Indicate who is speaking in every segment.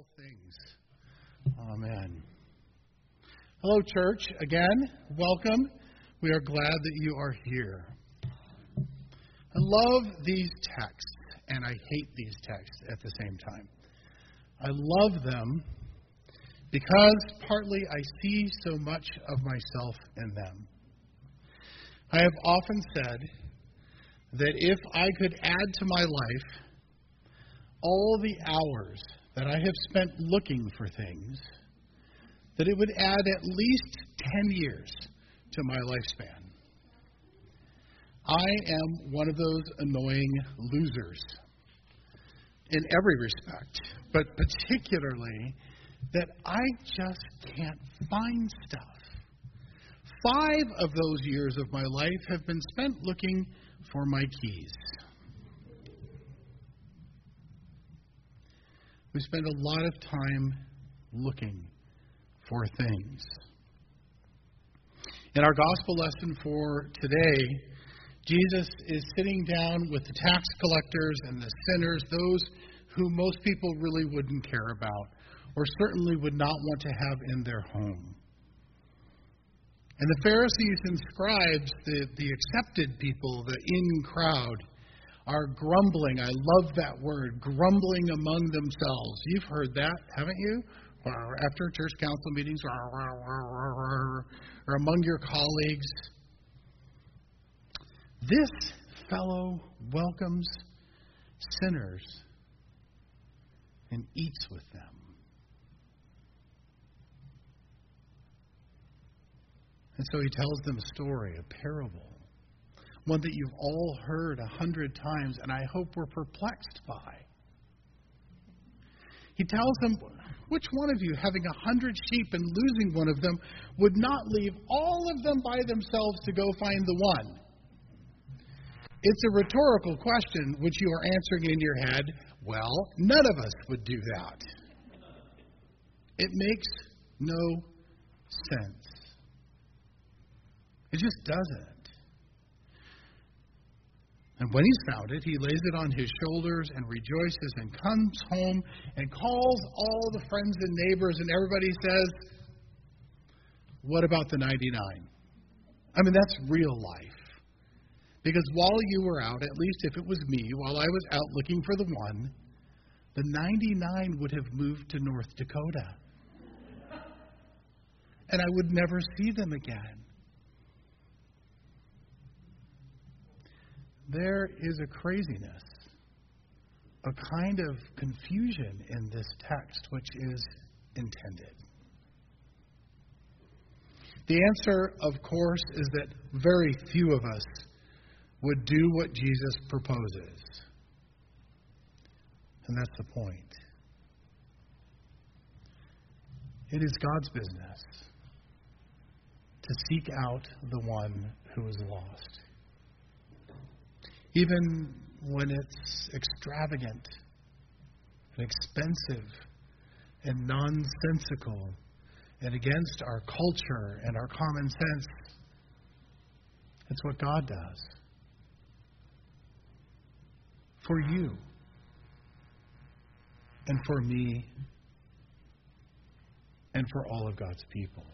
Speaker 1: all things. Amen. Hello, church. Again, welcome. We are glad that you are here. I love these texts, and I hate these texts at the same time. I love them because partly I see so much of myself in them. I have often said that if I could add to my life all the hours that I have spent looking for things, that it would add at least 10 years to my lifespan. I am one of those annoying losers in every respect, but particularly that I just can't find stuff. 5 of those years of my life have been spent looking for my keys. We spend a lot of time looking for things. In our gospel lesson for today, Jesus is sitting down with the tax collectors and the sinners, those who most people really wouldn't care about or certainly would not want to have in their home. And the Pharisees and scribes, the accepted people, the in crowd, are grumbling. I love that word, grumbling among themselves. You've heard that, haven't you? After church council meetings, or among your colleagues. This fellow welcomes sinners and eats with them. And so he tells them a story, a parable, one that you've all heard 100 times, and I hope we're perplexed by. He tells them, which one of you, having 100 sheep and losing one of them, would not leave all of them by themselves to go find the one? It's a rhetorical question which you are answering in your head, well, none of us would do that. It makes no sense. It just doesn't. And when he's found it, he lays it on his shoulders and rejoices and comes home and calls all the friends and neighbors, and everybody says, what about the 99? I mean, that's real life. Because while you were out, at least if it was me, while I was out looking for the one, the 99 would have moved to North Dakota. And I would never see them again. There is a craziness, a kind of confusion in this text which is intended. The answer, of course, is that very few of us would do what Jesus proposes. And that's the point. It is God's business to seek out the one who is lost. Even when it's extravagant and expensive and nonsensical and against our culture and our common sense, it's what God does. For you and for me and for all of God's people.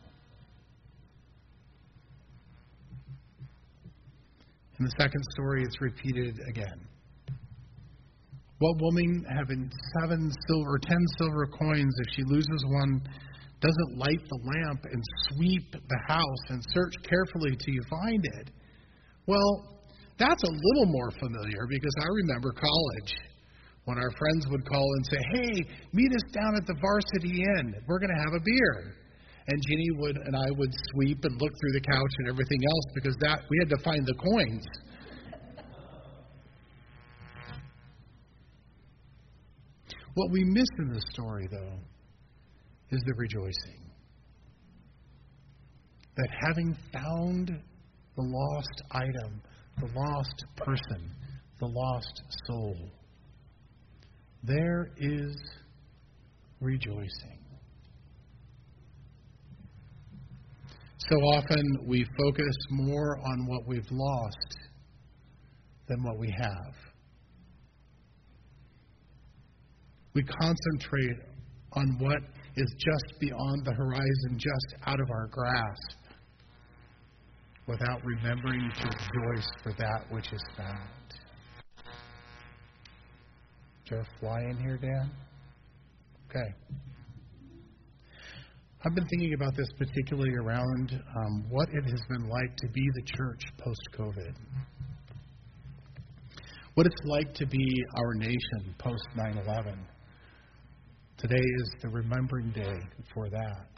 Speaker 1: In the second story, it's repeated again. What woman having 10 silver coins, if she loses one, doesn't light the lamp and sweep the house and search carefully till you find it? Well, that's a little more familiar because I remember college when our friends would call and say, hey, meet us down at the Varsity Inn. We're going to have a beer. And Jeannie and I would sweep and look through the couch and everything else because we had to find the coins. What we miss in this story, though, is the rejoicing. That having found the lost item, the lost person, the lost soul, there is rejoicing. So often we focus more on what we've lost than what we have. We concentrate on what is just beyond the horizon, just out of our grasp, without remembering to rejoice for that which is found. Is there a fly in here, Dan? Okay. I've been thinking about this particularly around what it has been like to be the church post-COVID. What it's like to be our nation post 9/11. Today is the remembering day for that.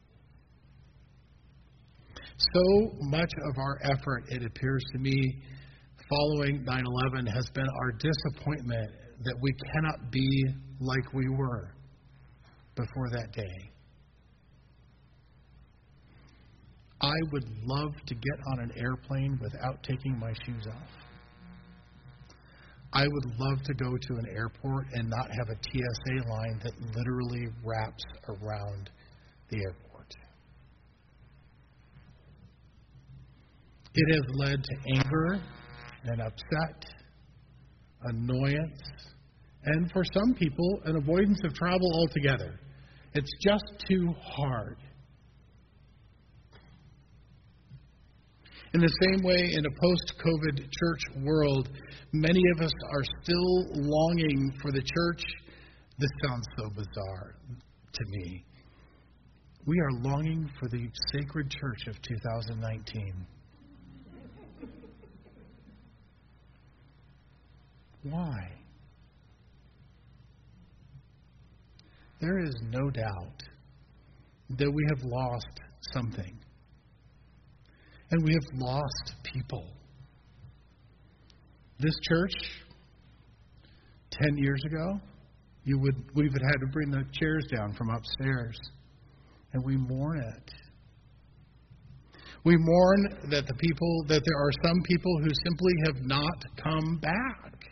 Speaker 1: So much of our effort, it appears to me, following 9/11 has been our disappointment that we cannot be like we were before that day. I would love to get on an airplane without taking my shoes off. I would love to go to an airport and not have a TSA line that literally wraps around the airport. It has led to anger and upset, annoyance, and for some people, an avoidance of travel altogether. It's just too hard. In the same way, in a post-COVID church world, many of us are still longing for the church. This sounds so bizarre to me. We are longing for the sacred church of 2019. Why? There is no doubt that we have lost something. And we have lost people. This church, 10 years ago, we would have had to bring the chairs down from upstairs. And we mourn it. We mourn that there are some people who simply have not come back.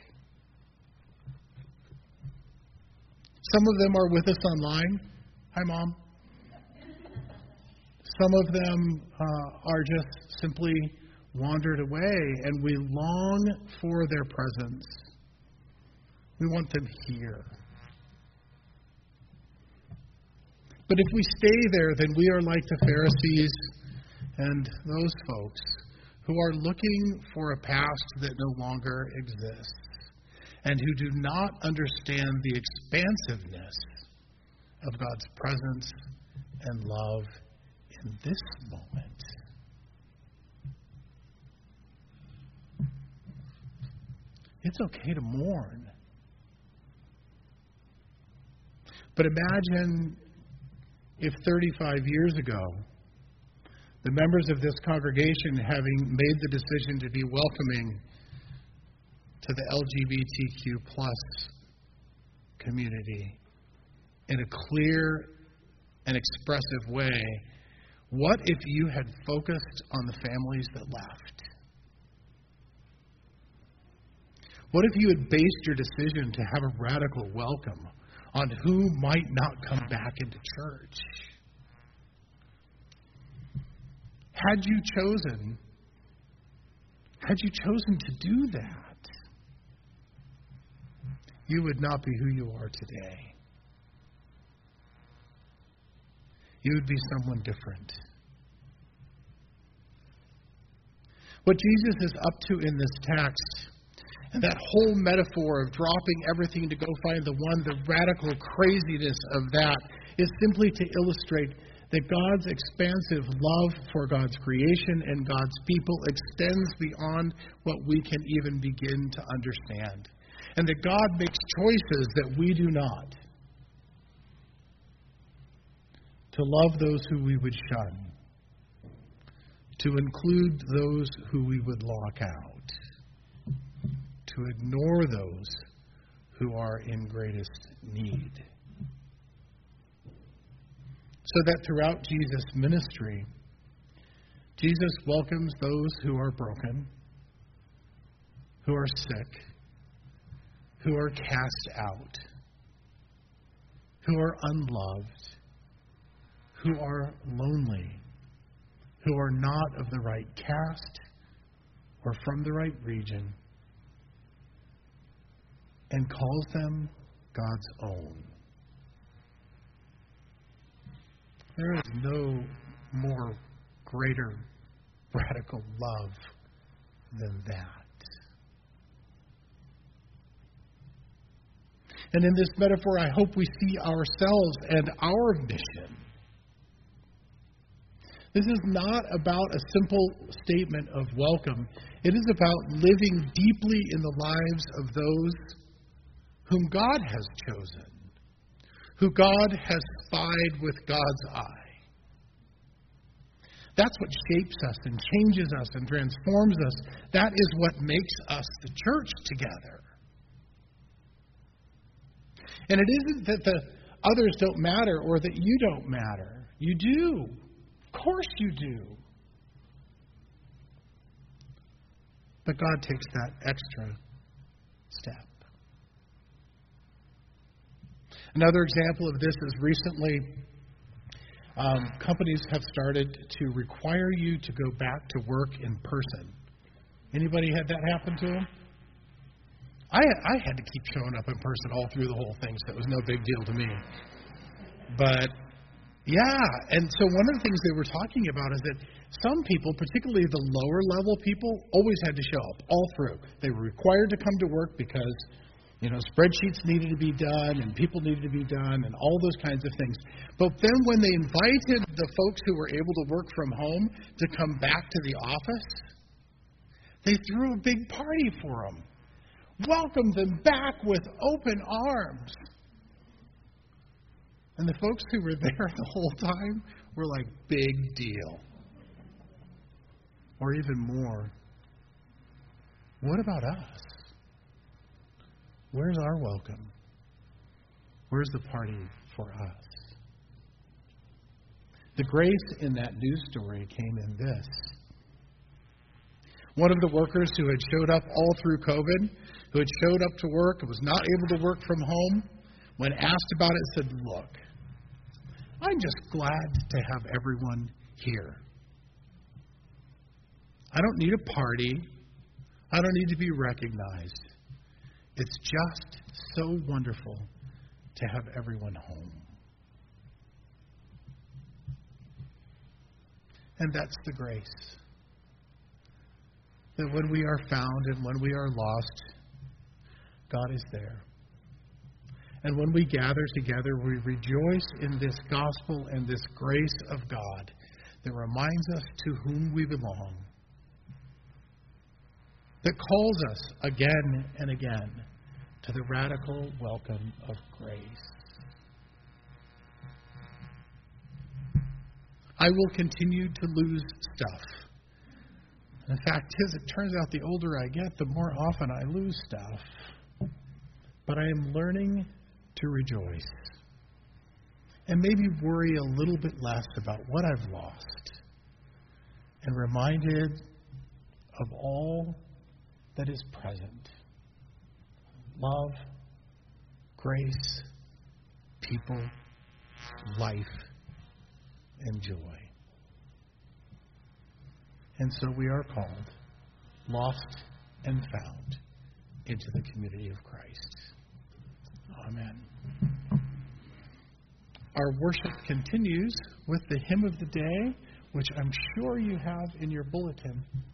Speaker 1: Some of them are with us online. Hi, Mom. Some of them are just simply wandered away, and we long for their presence. We want them here. But if we stay there, then we are like the Pharisees and those folks who are looking for a past that no longer exists and who do not understand the expansiveness of God's presence and love in this moment. It's okay to mourn. But imagine if 35 years ago, the members of this congregation, having made the decision to be welcoming to the LGBTQ plus community in a clear and expressive way, what if you had focused on the families that left? What if you had based your decision to have a radical welcome on who might not come back into church? Had you chosen to do that, you would not be who you are today. You would be someone different. What Jesus is up to in this text, and that whole metaphor of dropping everything to go find the one, the radical craziness of that, is simply to illustrate that God's expansive love for God's creation and God's people extends beyond what we can even begin to understand. And that God makes choices that we do not. To love those who we would shun. To include those who we would lock out. To ignore those who are in greatest need. So that throughout Jesus' ministry, Jesus welcomes those who are broken, who are sick, who are cast out, who are unloved, who are lonely, who are not of the right caste or from the right region, and calls them God's own. There is no more greater radical love than that. And in this metaphor, I hope we see ourselves and our mission. This is not about a simple statement of welcome. It is about living deeply in the lives of those whom God has chosen, who God has spied with God's eye. That's what shapes us and changes us and transforms us. That is what makes us the church together. And it isn't that the others don't matter or that you don't matter. You do. Of course you do. But God takes that extra step. Another example of this is recently companies have started to require you to go back to work in person. Anybody had that happen to them? I had to keep showing up in person all through the whole thing, so it was no big deal to me. But yeah, and so one of the things they were talking about is that some people, particularly the lower level people, always had to show up all through. They were required to come to work because, spreadsheets needed to be done and people needed to be done and all those kinds of things. But then when they invited the folks who were able to work from home to come back to the office, they threw a big party for them. Welcomed them back with open arms. And the folks who were there the whole time were like, big deal. Or even more. What about us? Where's our welcome? Where's the party for us? The grace in that news story came in this. One of the workers who had showed up all through COVID, who had showed up to work and was not able to work from home, when asked about it, said, look, I'm just glad to have everyone here. I don't need a party. I don't need to be recognized. It's just so wonderful to have everyone home. And that's the grace. That when we are found and when we are lost, God is there. And when we gather together, we rejoice in this gospel and this grace of God that reminds us to whom we belong, that calls us again and again to the radical welcome of grace. I will continue to lose stuff. And the fact is, it turns out the older I get, the more often I lose stuff. But I am learning to rejoice and maybe worry a little bit less about what I've lost and reminded of all that is present. Love, grace, people, life, and joy. And so we are called, lost and found, into the community of Christ. Amen. Our worship continues with the hymn of the day, which I'm sure you have in your bulletin.